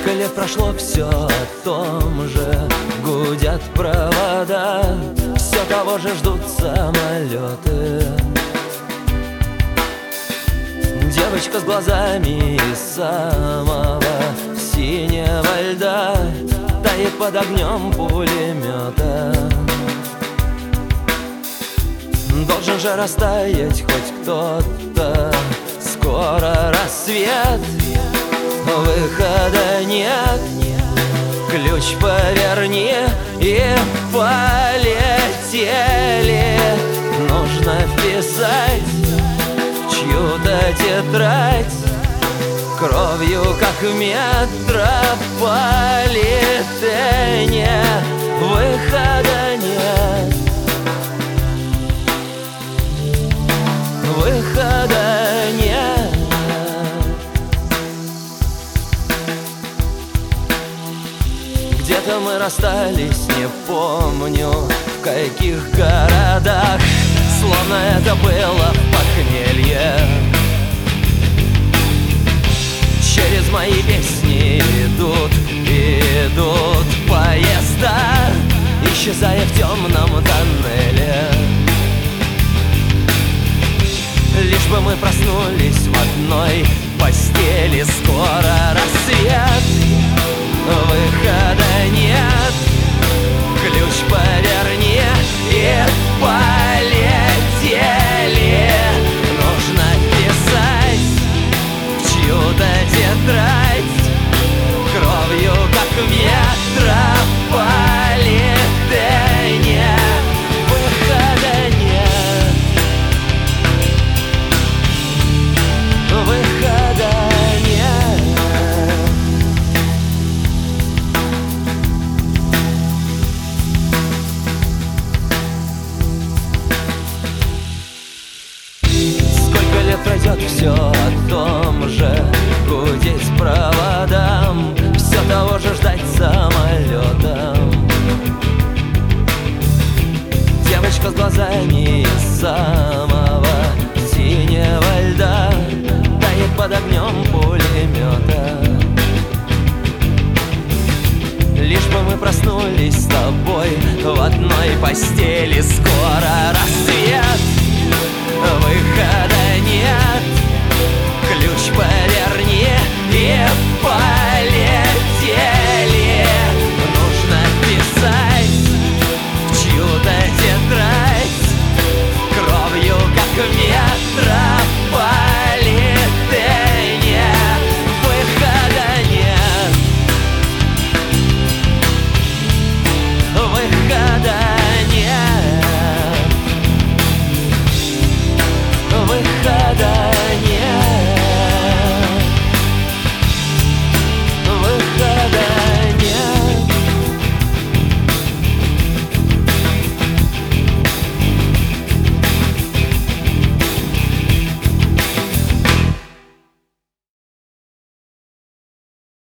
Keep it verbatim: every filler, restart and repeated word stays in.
Сколько лет прошло, все о том же. Гудят провода, все того же ждут самолеты. Девочка с глазами из самого синего льда тает под огнем пулемета. Должен же растаять хоть кто-то. Скоро рассвет, выхода нет. Ключ поверни и полетели. Нужно вписать в чью-то тетрадь кровью, как в метрополитене. Выхода нет, выхода нет. Где-то мы расстались, не помню в каких городах. Словно это было похмелье. Через мои песни идут, идут поезда, исчезая в темном тоннеле. Лишь бы мы проснулись в одной постели. Скоро рассвет, выхода нет. Ключ поверни и полетели. Нужно писать в чью-то тетрадь кровью, как в метрополитене. Выхода нет, выхода нет. Сколько лет пройдет, все о том же. Гудеть проводам, все того же ждать самолетом. Девочка с глазами из самого синего льда тает под огнем пулемета. Лишь бы мы проснулись с тобой в одной постели. Скоро рассвет,